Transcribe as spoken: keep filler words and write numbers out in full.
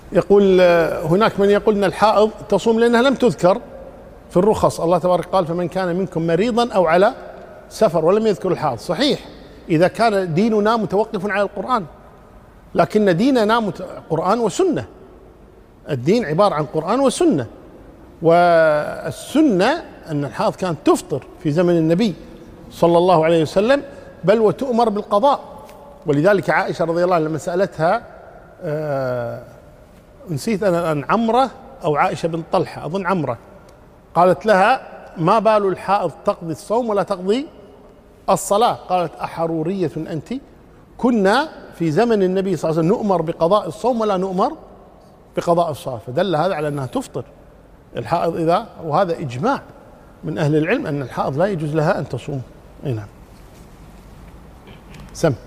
يقول هناك من يقول أن الحائض تصوم لأنها لم تذكر في الرخص. الله تبارك قال فمن كان منكم مريضا أو على سفر، ولم يذكر الحائض. صحيح إذا كان ديننا متوقف على القرآن، لكن ديننا مت... قرآن وسنة. الدين عبارة عن قرآن وسنة، والسنة أن الحائض كانت تفطر في زمن النبي صلى الله عليه وسلم، بل وتؤمر بالقضاء. ولذلك عائشة رضي الله عنها لما سألتها آه نسيت أنا أن عمرة أو عائشة بن طلحة أظن عمرة، قالت لها ما بال الحائض تقضي الصوم ولا تقضي الصلاة؟ قالت أحرورية أنت؟ كنا في زمن النبي صلى الله عليه وسلم نؤمر بقضاء الصوم ولا نؤمر بقضاء الصلاة، فدل هذا على أنها تفطر الحائض إذا، وهذا إجماع من أهل العلم أن الحائض لا يجوز لها أن تصوم. أي نعم. سم